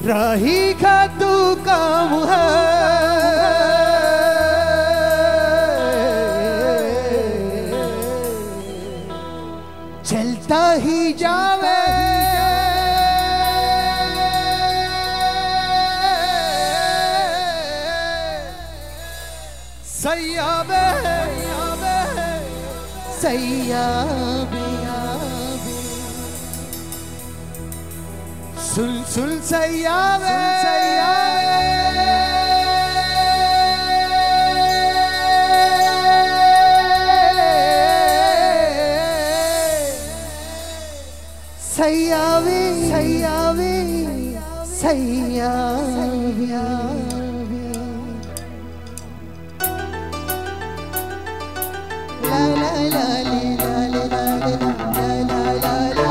राही का तू काम है, चलता ही जावे सैयाबे सैयाबे सुन सुन सैयाबे सैयाबे सैयाबे सैयाबे ला ला ला ला ला ला ला ला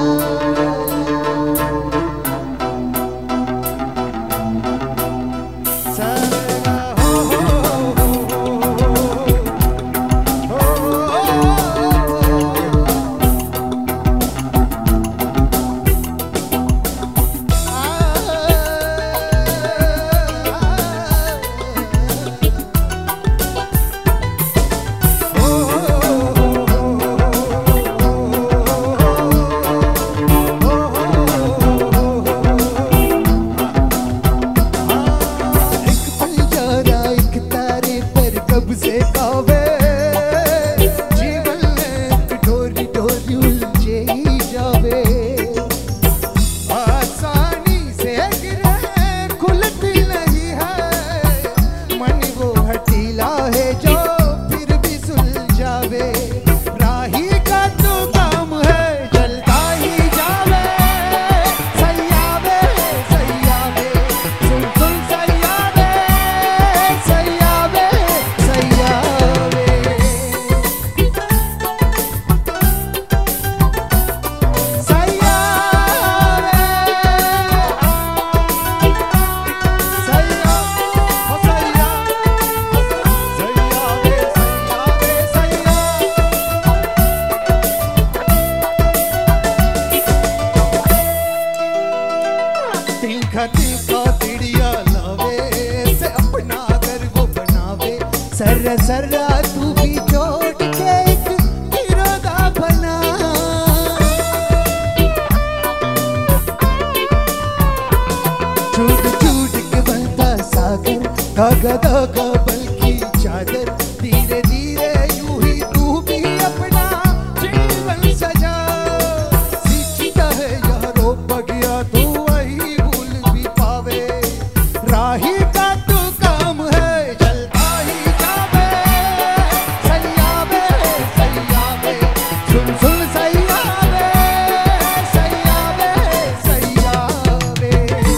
सर्रा सर्रा तू भी जोड़ के एक इरादा बना, छूट छूट के बनता सागर, धागा धागा बल्कि चादर, धीरे धीरे यूं ही तू भी अपना जीवन सजा। सीखता है यारो बगिया तू वही भूल भी पावे, राही का तू काम है चलता ही जावे सैयाबे सैयाबे सुन सुन सैयाबे सैयाबे सैयाबे।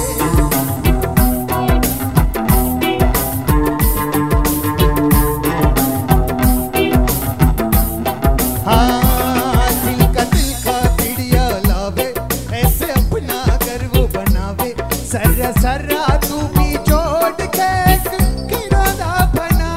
हाँ दिल का तिड़िया लावे, ऐसे अपना घर वो बनावे, सर्रा सर्रा तू भी जोड़ के एक किरादा बना।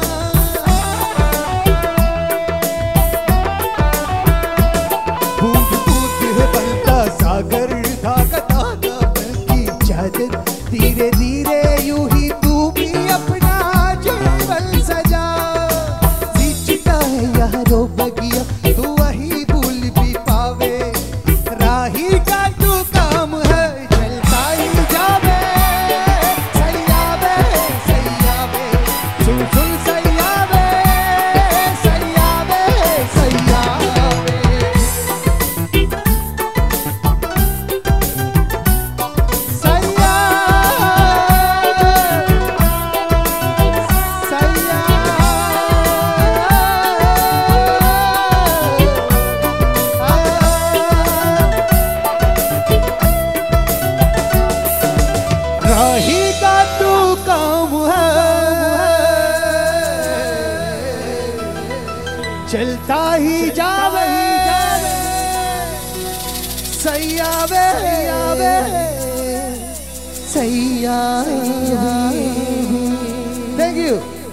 बूंद बूंद है बनता सागर, धागा धागा बल्कि चादर, धीरे धीरे यूं ही तू भी अपना जीवन सजा। सींचता है यारो बगिया तू वही भूल भी पावे, राही का तू काम है चलता ही जावे सैयाबे सैयाबे सुन सुन सैयाबे सैयाबे सैयाबे। राही का तू काम है चलता ही जावे सैयाबे सैयाबे।